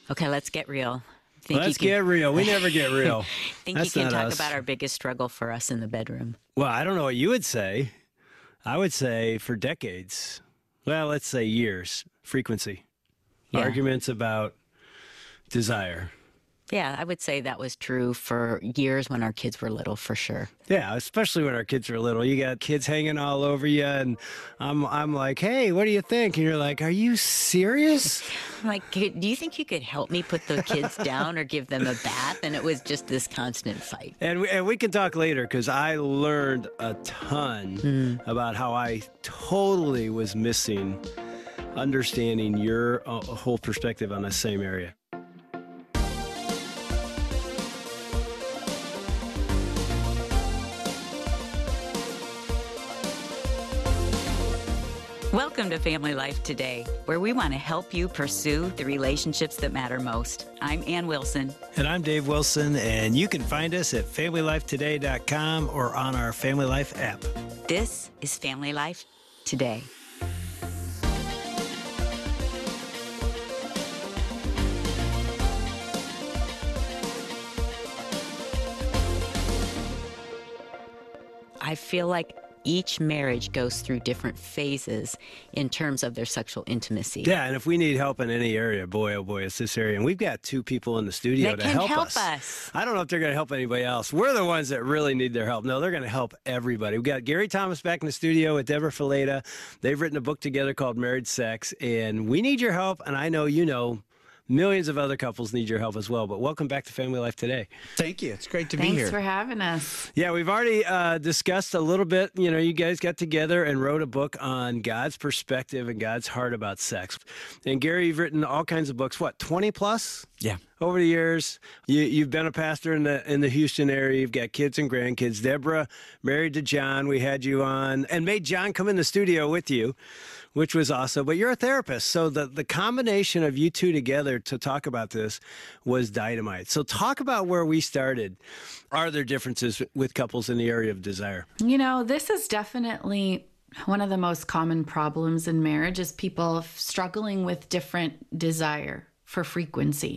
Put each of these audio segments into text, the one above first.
Okay, let's get real. Let's get real. We never get real. Think That's you can not talk us. about our biggest struggle for us in the bedroom? Well, I don't know what you would say. I would say for decades. Well, let's say years. Frequency. Yeah. Arguments about desire. Yeah, I would say that was true for years when our kids were little, for sure. Yeah, especially when our kids are little. You got kids hanging all over you, and I'm like, hey, what do you think? And you're like, are you serious? I'm like, do you think you could help me put the kids down or give them a bath? And it was just this constant fight. And we can talk later, because I learned a ton about how I totally was missing understanding your whole perspective on the same area. Welcome to Family Life Today, where we want to help you pursue the relationships that matter most. I'm Ann Wilson. And I'm Dave Wilson, and you can find us at FamilyLifeToday.com or on our Family Life app. This is Family Life Today. I feel like each marriage goes through different phases in terms of their sexual intimacy. Yeah, and if we need help in any area, boy, oh boy, it's this area. And we've got two people in the studio that to can help us. I don't know if they're going to help anybody else. We're the ones that really need their help. No, they're going to help everybody. We've got Gary Thomas back in the studio with Deborah Fileta. They've written a book together called Married Sex, and we need your help, and I know you know millions of other couples need your help as well. But welcome back to Family Life Today. Thank you. It's great to be Thanks here. for having us. Yeah, we've already discussed a little bit. You know, you guys got together and wrote a book on God's perspective and God's heart about sex. And Gary, you've written all kinds of books, what, 20 plus? Yeah. Over the years, you've been a pastor in the Houston area. You've got kids and grandkids. Deborah, married to John. We had you on and made John come in the studio with you, which was awesome. But you're a therapist, so the combination of you two together to talk about this was dynamite. So talk about where we started. Are there differences with couples in the area of desire? You know, this is definitely one of the most common problems in marriage is people struggling with different desire for frequency.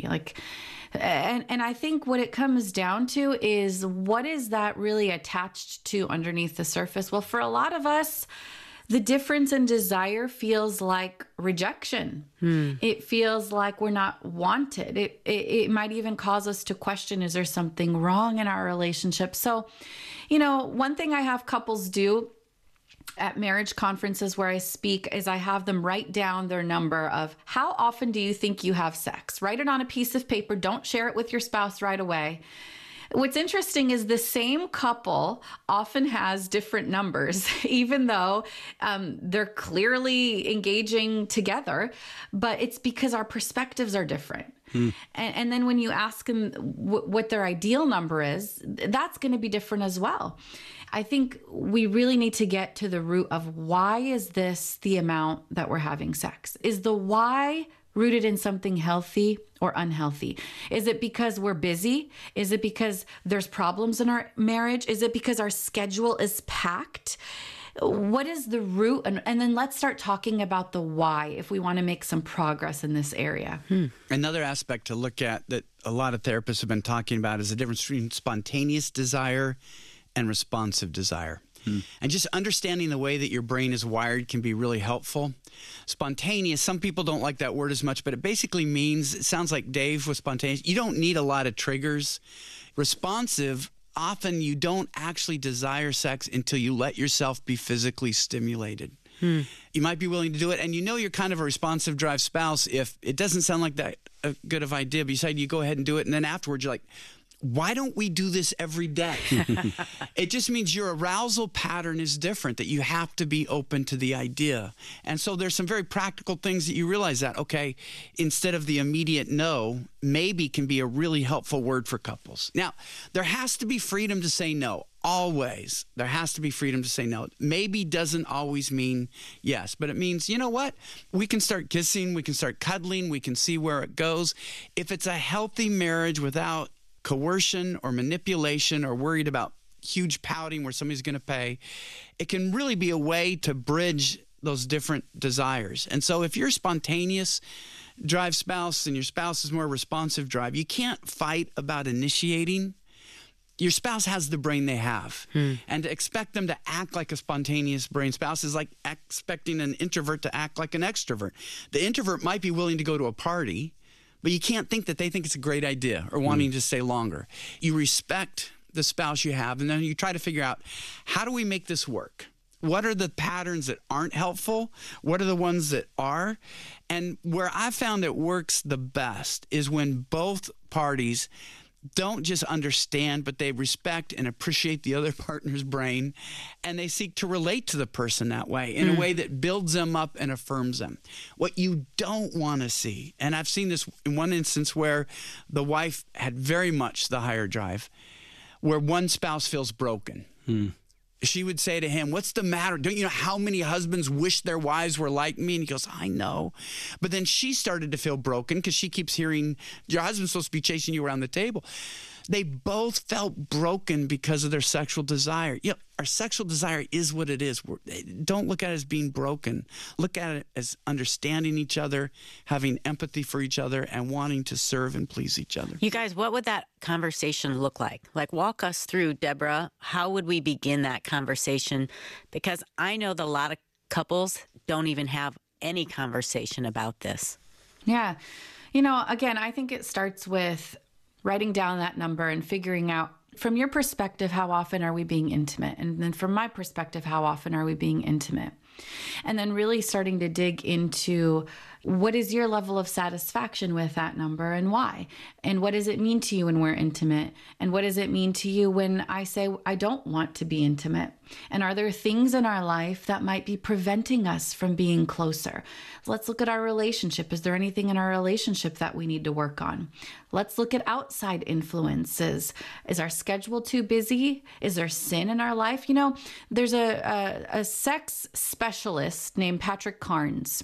And I think what it comes down to is, what is that really attached to underneath the surface? Well, for a lot of us, the difference in desire feels like rejection. It feels like we're not wanted. It might even cause us to question, is there something wrong in our relationship? So, you know, one thing I have couples do at marriage conferences where I speak is I have them write down their number of how often do you think you have sex? Write it on a piece of paper. Don't share it with your spouse right away. What's interesting is the same couple often has different numbers, even though they're clearly engaging together, but it's because our perspectives are different. And then when you ask them what their ideal number is, that's going to be different as well. I think we really need to get to the root of, why is this the amount that we're having sex? Is the why rooted in something healthy or unhealthy? Is it because we're busy? Is it because there's problems in our marriage? Is it because our schedule is packed? What is the root? And then let's start talking about the why if we want to make some progress in this area. Another aspect to look at that a lot of therapists have been talking about is the difference between spontaneous desire and responsive desire. And just understanding the way that your brain is wired can be really helpful. Spontaneous, some people don't like that word as much, but it basically means, it sounds like Dave was spontaneous, you don't need a lot of triggers. Responsive, often you don't actually desire sex until you let yourself be physically stimulated. You might be willing to do it, and you know you're kind of a responsive drive spouse if it doesn't sound like that good of idea, but you decide you go ahead and do it, and then afterwards you're like, why don't we do this every day? It just means your arousal pattern is different, that you have to be open to the idea. And so there's some very practical things that you realize that, okay, instead of the immediate no, maybe can be a really helpful word for couples. Now, there has to be freedom to say no. Always. There has to be freedom to say no. Maybe doesn't always mean yes, but it means, you know what? We can start kissing, we can start cuddling, we can see where it goes. If it's a healthy marriage without coercion or manipulation or worried about huge pouting where somebody's going to pay, it can really be a way to bridge those different desires. And so if you're spontaneous, drive spouse and your spouse is more responsive drive, you can't fight about initiating. Your spouse has the brain they have. And to expect them to act like a spontaneous brain spouse is like expecting an introvert to act like an extrovert. The introvert might be willing to go to a party, but you can't think that they think it's a great idea or wanting to stay longer. You respect the spouse you have, and then you try to figure out, how do we make this work? What are the patterns that aren't helpful? What are the ones that are? And where I found it works the best is when both parties don't just understand, but they respect and appreciate the other partner's brain, and they seek to relate to the person that way in a way that builds them up and affirms them. What you don't want to see, and I've seen this in one instance where the wife had very much the higher drive, where one spouse feels broken. She would say to him, "What's the matter? Don't you know how many husbands wish their wives were like me?" And he goes, "I know." But then she started to feel broken because she keeps hearing, "Your husband's supposed to be chasing you around the table." They both felt broken because of their sexual desire. You know, our sexual desire is what it is. Don't look at it as being broken. Look at it as understanding each other, having empathy for each other, and wanting to serve and please each other. You guys, what would that conversation look like? Like, walk us through, Deborah. How would we begin that conversation? Because I know that a lot of couples don't even have any conversation about this. Yeah. You know, again, I think it starts with writing down that number and figuring out, from your perspective, how often are we being intimate? And then from my perspective, how often are we being intimate? And then really starting to dig into, what is your level of satisfaction with that number and why? And what does it mean to you when we're intimate? And what does it mean to you when I say I don't want to be intimate? And are there things in our life that might be preventing us from being closer? Let's look at our relationship. Is there anything in our relationship that we need to work on? Let's look at outside influences. Is our schedule too busy? Is there sin in our life? You know, there's a sex specialist named Patrick Carnes.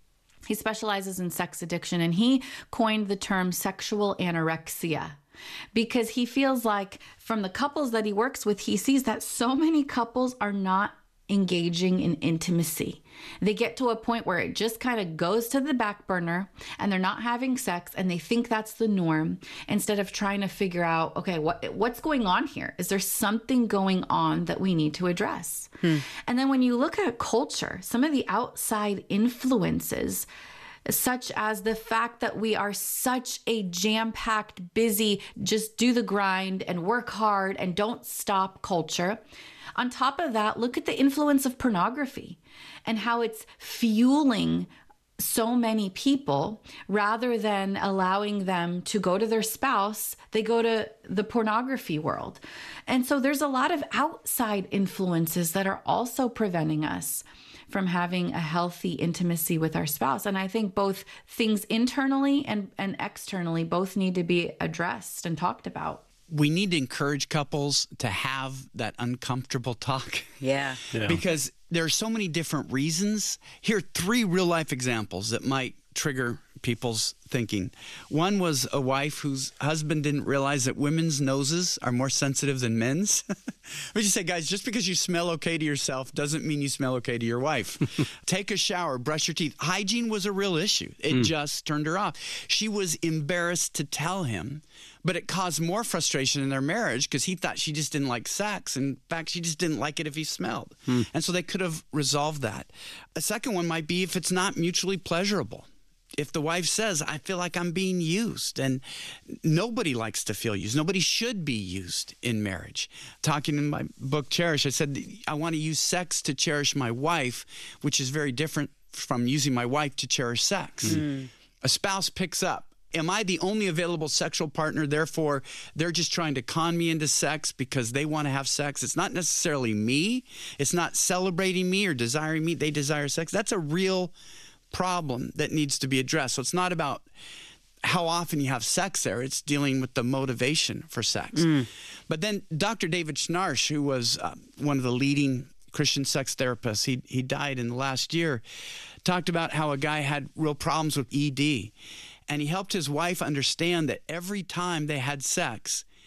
He specializes in sex addiction, and he coined the term sexual anorexia because he feels like, from the couples that he works with, he sees that so many couples are not engaging in intimacy. They get to a point where it just kind of goes to the back burner and they're not having sex, and they think that's the norm, instead of trying to figure out, okay, what's going on here? Is there something going on that we need to address? And then when you look at culture, some of the outside influences, such as the fact that we are such a jam-packed, busy, just do the grind and work hard and don't stop culture. On top of that, look at the influence of pornography and how it's fueling so many people. Rather than allowing them to go to their spouse, they go to the pornography world. And so there's a lot of outside influences that are also preventing us from having a healthy intimacy with our spouse. And I think both things internally and externally both need to be addressed and talked about. We need to encourage couples to have that uncomfortable talk. Yeah. Because there are so many different reasons. Here are 3 real life examples that might trigger people's thinking. One was a wife whose husband didn't realize that women's noses are more sensitive than men's. We just say, guys, just because you smell okay to yourself doesn't mean you smell okay to your wife. Take a shower, brush your teeth. Hygiene was a real issue. It just turned her off. She was embarrassed to tell him, but it caused more frustration in their marriage because he thought she just didn't like sex. In fact, she just didn't like it if he smelled. And so they could have resolved that. A second one might be if it's not mutually pleasurable. If the wife says, I feel like I'm being used, and nobody likes to feel used. Nobody should be used in marriage. Talking in my book, Cherish, I said, I want to use sex to cherish my wife, which is very different from using my wife to cherish sex. A spouse picks up, am I the only available sexual partner? Therefore, they're just trying to con me into sex because they want to have sex. It's not necessarily me. It's not celebrating me or desiring me. They desire sex. That's a real problem that needs to be addressed. So it's not about how often you have sex there. It's dealing with the motivation for sex. But then Dr. David Schnarch, who was one of the leading Christian sex therapists, he died in the last year, talked about how a guy had real problems with ED. And he helped his wife understand that every time they had sex,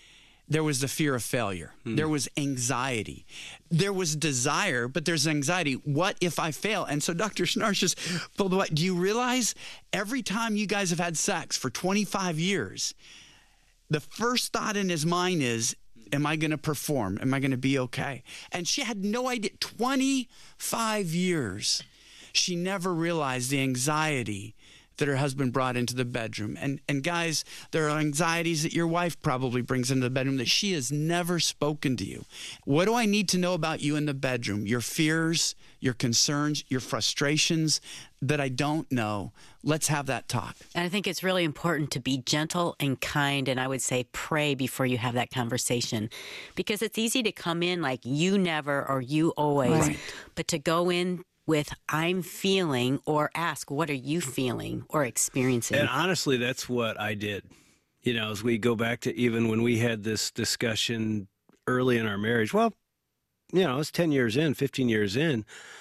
there was the fear of failure. There was anxiety. There was desire, but there's anxiety. What if I fail? And so Dr. Schnarch just pulled away. Do you realize every time you guys have had sex for 25 years, the first thought in his mind is, am I going to perform? Am I going to be okay? And she had no idea. 25 years. She never realized the anxiety that her husband brought into the bedroom. And guys, there are anxieties that your wife probably brings into the bedroom that she has never spoken to you. What do I need to know about you in the bedroom? Your fears, your concerns, your frustrations that I don't know. Let's have that talk. And I think it's really important to be gentle and kind, and I would say pray before you have that conversation, because it's easy to come in like you never or you always, Right. but to go in with I'm feeling, or ask, what are you feeling or experiencing? And honestly, that's what I did. You know, as we go back to even when we had this discussion early in our marriage, well, you know, it's 10 years in, 15 years in,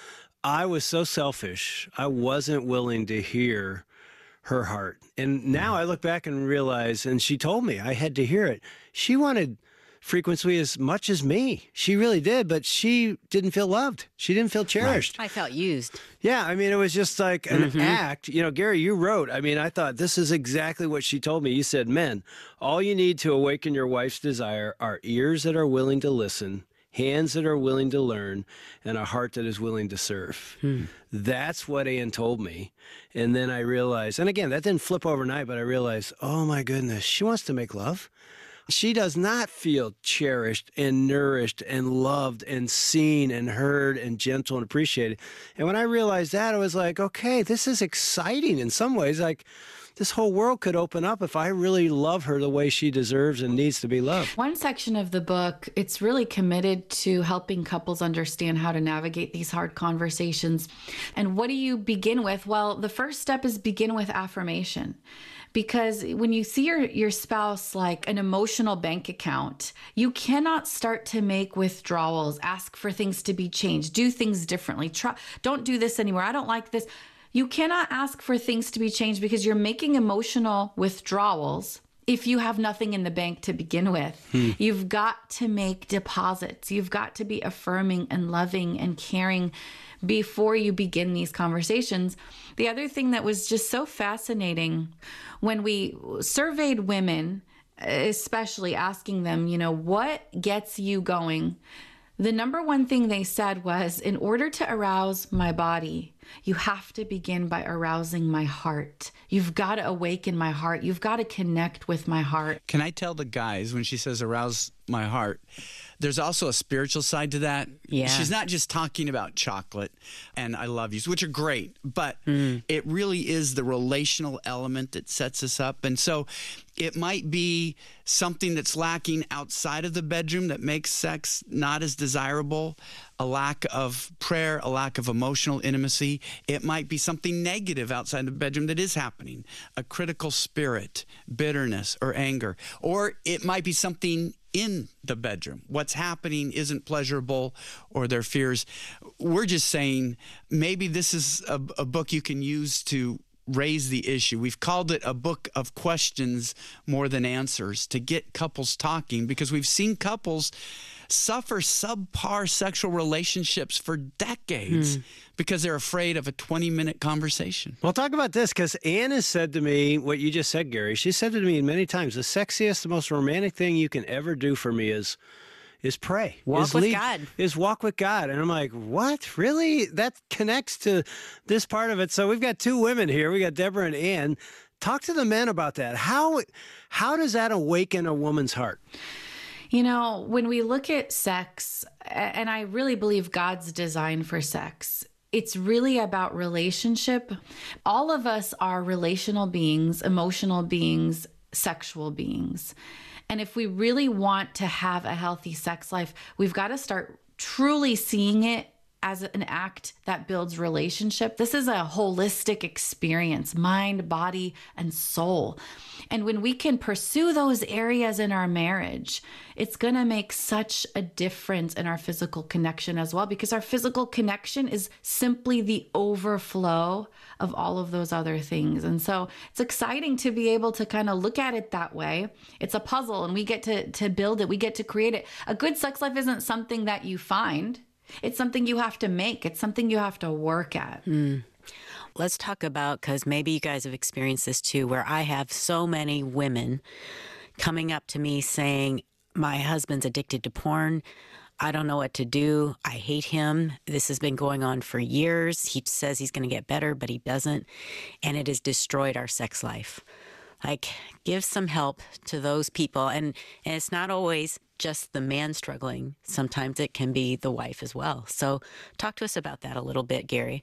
I was so selfish. I wasn't willing to hear her heart. And now I look back and realize, and she told me I had to hear it. She wanted frequency as much as me. She really did, but she didn't feel loved. She didn't feel cherished. I felt used. Yeah, I mean, it was just like an act. You know, Gary, you wrote, I mean, I thought this is exactly what she told me. You said, men, all you need to awaken your wife's desire are ears that are willing to listen, hands that are willing to learn, and a heart that is willing to serve. That's what Ann told me. And then I realized, and again, that didn't flip overnight, but I realized, oh my goodness, she wants to make love. She does not feel cherished and nourished and loved and seen and heard and gentle and appreciated. And when I realized that, I was like, okay, this is exciting in some ways. Like, this whole world could open up if I really love her the way she deserves and needs to be loved. One section of the book, it's really committed to helping couples understand how to navigate these hard conversations. And what do you begin with? Well, the first step is begin with affirmation. Because when you see your spouse like an emotional bank account, you cannot start to make withdrawals, ask for things to be changed, do things differently, don't do this anymore, I don't like this. You cannot ask for things to be changed because you're making emotional withdrawals if you have nothing in the bank to begin with. You've got to make deposits. You've got to be affirming and loving and caring before you begin these conversations. The other thing that was just so fascinating when we surveyed women, especially asking them, you know, what gets you going? The number one thing they said was, in order to arouse my body, you have to begin by arousing my heart. You've got to awaken my heart. You've got to connect with my heart. Can I tell the guys, when she says arouse my heart, there's also a spiritual side to that. Yeah. She's not just talking about chocolate and I love yous, which are great, but it really is the relational element that sets us up. And so it might be something that's lacking outside of the bedroom that makes sex not as desirable, a lack of prayer, a lack of emotional intimacy. It might be something negative outside the bedroom that is happening, a critical spirit, bitterness, or anger. Or it might be something in the bedroom. What's happening isn't pleasurable, or their fears. We're just saying maybe this is a book you can use to raise the issue. We've called it a book of questions more than answers, to get couples talking, because we've seen couples suffer subpar sexual relationships for decades because they're afraid of a 20-minute conversation. Well, talk about this, because Ann has said to me what you just said, Gary. She said to me many times, the sexiest, the most romantic thing you can ever do for me is pray. Walk with God. Is walk with God. And I'm like, what? Really? That connects to this part of it. So we've got two women here. We got Deborah and Ann. Talk to the men about that. How does that awaken a woman's heart? You know, when we look at sex, and I really believe God's design for sex, it's really about relationship. All of us are relational beings, emotional beings, sexual beings. And if we really want to have a healthy sex life, we've got to start truly seeing it as an act that builds relationship. This is a holistic experience, mind, body, and soul. And when we can pursue those areas in our marriage, it's going to make such a difference in our physical connection as well, because our physical connection is simply the overflow of all of those other things. And so it's exciting to be able to kind of look at it that way. It's a puzzle, and we get to build it. We get to create it. A good sex life isn't something that you find. It's something you have to make. It's something you have to work at. Let's talk about, because maybe you guys have experienced this too, where I have so many women coming up to me saying, my husband's addicted to porn. I don't know what to do. I hate him. This has been going on for years. He says he's going to get better, but he doesn't. And it has destroyed our sex life. Like, give some help to those people. And it's not always just the man struggling. Sometimes it can be the wife as well. So talk to us about that a little bit, Gary.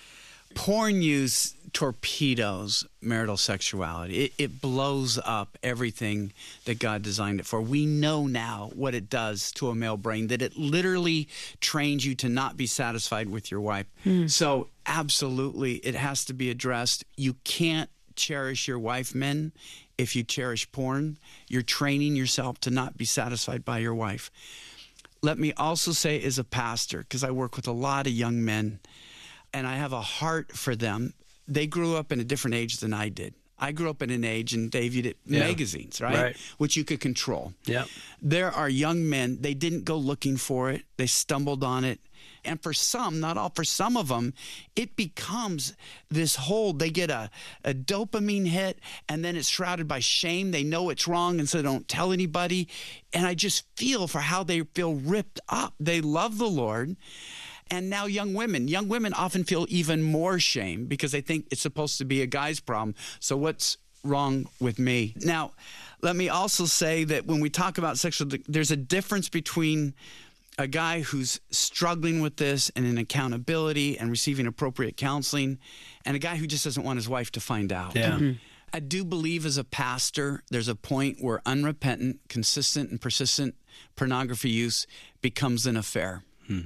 Porn use torpedoes marital sexuality. It blows up everything that God designed it for. We know now what it does to a male brain, that it literally trains you to not be satisfied with your wife. So absolutely, it has to be addressed. You can't cherish your wife, men, if you cherish porn. You're training yourself to not be satisfied by your wife. Let me also say, as a pastor, because I work with a lot of young men, and I have a heart for them. They grew up in a different age than I did. I grew up in an age, and Dave, you did magazines, right? Which you could control. There are young men, they didn't go looking for it. They stumbled on it. And for some, not all, for some of them, it becomes this whole, they get a dopamine hit, and then it's shrouded by shame. They know it's wrong, and so they don't tell anybody. And I just feel for how they feel ripped up. They love the Lord. And now young women often feel even more shame because they think it's supposed to be a guy's problem. So what's wrong with me? Now, let me also say that when we talk about sexual, there's a difference between a guy who's struggling with this and in accountability and receiving appropriate counseling, and a guy who just doesn't want his wife to find out. I do believe as a pastor, there's a point where unrepentant, consistent, and persistent pornography use becomes an affair.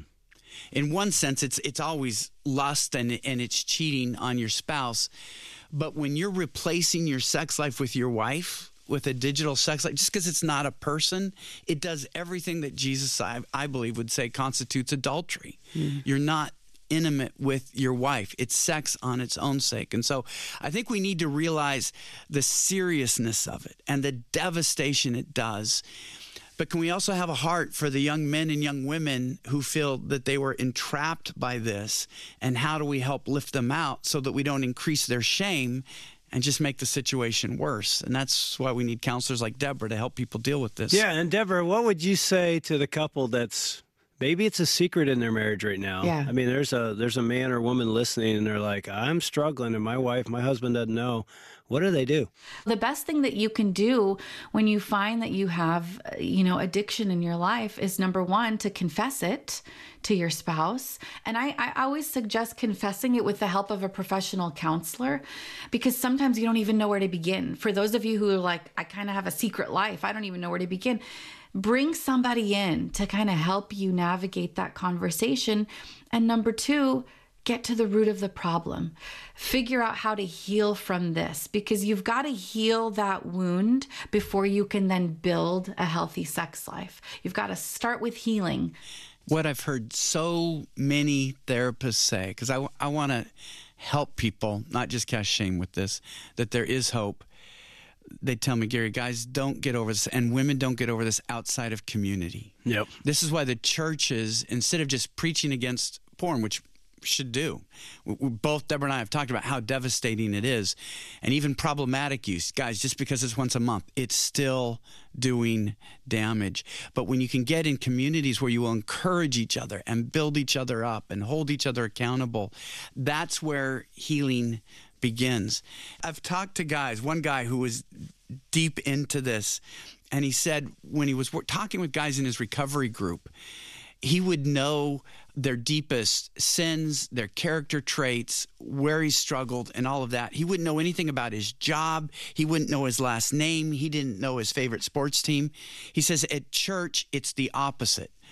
In one sense, it's always lust and it's cheating on your spouse. But when you're replacing your sex life with your wife, with a digital sex life, just because it's not a person, it does everything that Jesus, I believe, would say constitutes adultery. You're not intimate with your wife. It's sex on its own sake. And so I think we need to realize the seriousness of it and the devastation it does. But can we also have a heart for the young men and young women who feel that they were entrapped by this? And how do we help lift them out so that we don't increase their shame and just make the situation worse? And that's why we need counselors like Deborah to help people deal with this. Yeah, and Deborah, what would you say to the couple that's, maybe it's a secret in their marriage right now? I mean, there's a man or woman listening, and they're like, I'm struggling, and my husband doesn't know. What do they do? The best thing that you can do when you find that you have, addiction in your life is, number one, to confess it to your spouse. And I always suggest confessing it with the help of a professional counselor, because sometimes you don't even know where to begin. For those of you who are like, I kind of have a secret life, I don't even know where to begin. Bring somebody in to kind of help you navigate that conversation. And number two, get to the root of the problem. Figure out how to heal from this, because you've got to heal that wound before you can then build a healthy sex life. You've got to start with healing. What I've heard so many therapists say, because I want to help people, not just cast shame with this, that there is hope. They tell me, Gary, guys, don't get over this, and women don't get over this outside of community. This is why the churches, instead of just preaching against porn, which should do. Both Deborah and I have talked about how devastating it is, and even problematic use. Guys, just because it's once a month, it's still doing damage. But when you can get in communities where you will encourage each other and build each other up and hold each other accountable, that's where healing begins. I've talked to guys, one guy who was deep into this, and he said when he was talking with guys in his recovery group, he would know their deepest sins, their character traits, where he struggled, and all of that. He wouldn't know anything about his job. He wouldn't know his last name. He didn't know his favorite sports team. He says at church, it's the opposite.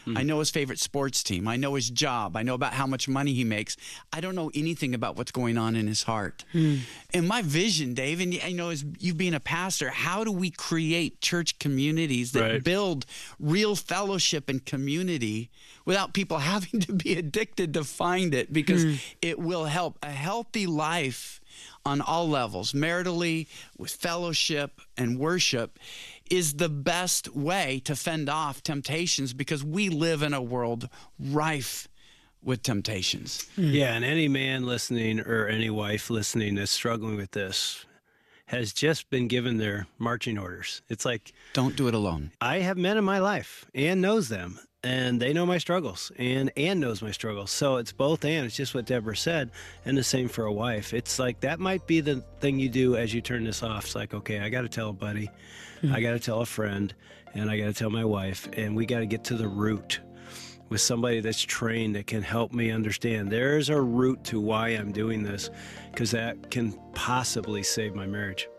I know his favorite sports team. I know his job. I know about how much money he makes. I don't know anything about what's going on in his heart. And my vision, Dave, and I know as you being a pastor, how do we create church communities that build real fellowship and community without people having to be addicted to find it? Because it will help. A healthy life on all levels, maritally, with fellowship and worship, is the best way to fend off temptations, because we live in a world rife with temptations. Yeah, and any man listening or any wife listening that's struggling with this has just been given their marching orders. It's like, don't do it alone. I have men in my life. Ann knows them, and they know my struggles, and Ann knows my struggles. So it's both and. It's just what Deborah said, and the same for a wife. It's like that might be the thing you do as you turn this off. It's like, okay, I got to tell a buddy, I got to tell a friend, and I got to tell my wife, and we got to get to the root with somebody that's trained that can help me understand there's a root to why I'm doing this, because that can possibly save my marriage.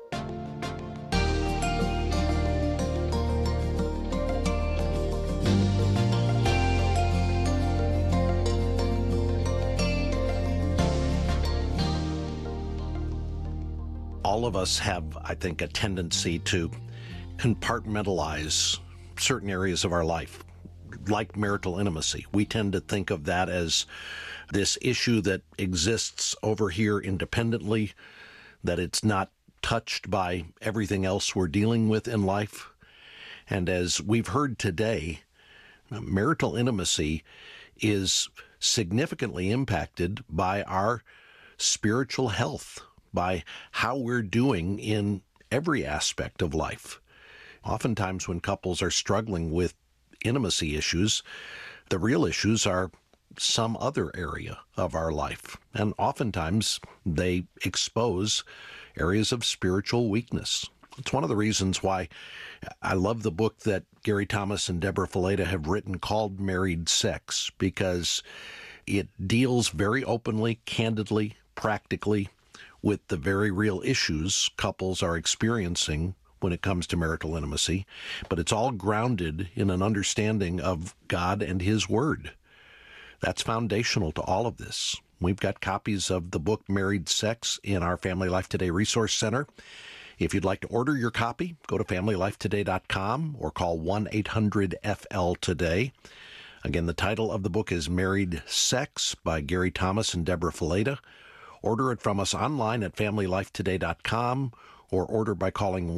All of us have, I think, a tendency to compartmentalize certain areas of our life, like marital intimacy. We tend to think of that as this issue that exists over here independently, that it's not touched by everything else we're dealing with in life. And as we've heard today, marital intimacy is significantly impacted by our spiritual health, by how we're doing in every aspect of life. Oftentimes when couples are struggling with intimacy issues, the real issues are some other area of our life. And oftentimes they expose areas of spiritual weakness. It's one of the reasons why I love the book that Gary Thomas and Deborah Fileta have written called Married Sex, because it deals very openly, candidly, practically with the very real issues couples are experiencing when it comes to marital intimacy, but it's all grounded in an understanding of God and His Word. That's foundational to all of this. We've got copies of the book Married Sex in our Family Life Today Resource Center. If you'd like to order your copy, go to FamilyLifeToday.com or call 1-800-FL-TODAY. Again, the title of the book is Married Sex by Gary Thomas and Deborah Fileta. Order it from us online at FamilyLifeToday.com or order by calling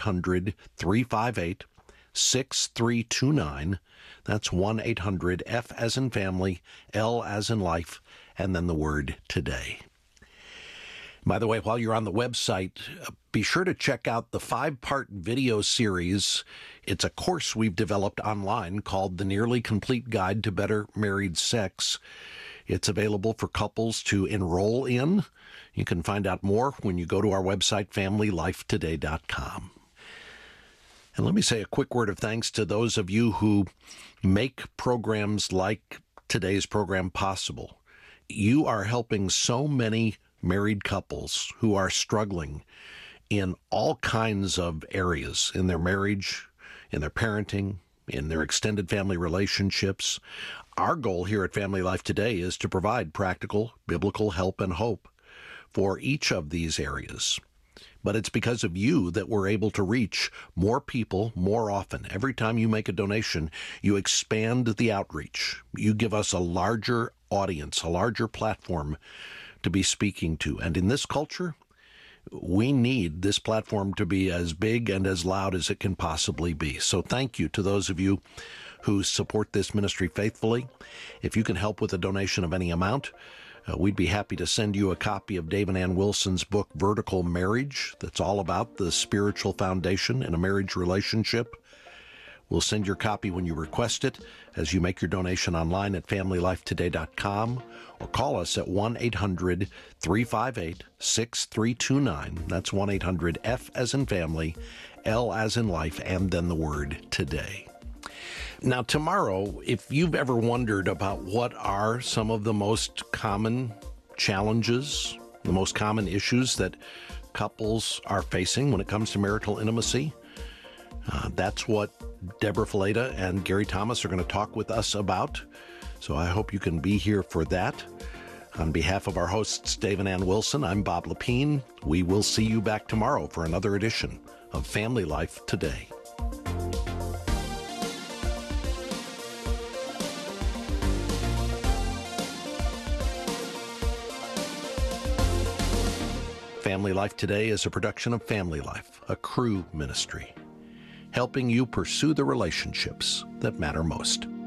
1-800-358-6329. That's 1-800-F as in family, L as in life, and then the word today. By the way, while you're on the website, be sure to check out the 5-part video series. It's a course we've developed online called The Nearly Complete Guide to Better Married Sex. It's available for couples to enroll in. You can find out more when you go to our website, FamilyLifeToday.com. And let me say a quick word of thanks to those of you who make programs like today's program possible. You are helping so many married couples who are struggling in all kinds of areas in their marriage, in their parenting, in their extended family relationships. Our goal here at Family Life Today is to provide practical, biblical help and hope for each of these areas. But it's because of you that we're able to reach more people more often. Every time you make a donation, you expand the outreach. You give us a larger audience, a larger platform to be speaking to. And in this culture, we need this platform to be as big and as loud as it can possibly be. So thank you to those of you who support this ministry faithfully. If you can help with a donation of any amount, we'd be happy to send you a copy of Dave and Ann Wilson's book, Vertical Marriage, that's all about the spiritual foundation in a marriage relationship. We'll send your copy when you request it as you make your donation online at FamilyLifeToday.com or call us at 1-800-358-6329. That's 1-800-F as in family, L as in life, and then the word today. Now, tomorrow, if you've ever wondered about what are some of the most common challenges, the most common issues that couples are facing when it comes to marital intimacy, that's what Deborah Fileta and Gary Thomas are going to talk with us about. So I hope you can be here for that. On behalf of our hosts, Dave and Ann Wilson, I'm Bob Lepine. We will see you back tomorrow for another edition of Family Life Today. Family Life Today is a production of Family Life, a Cru ministry, helping you pursue the relationships that matter most.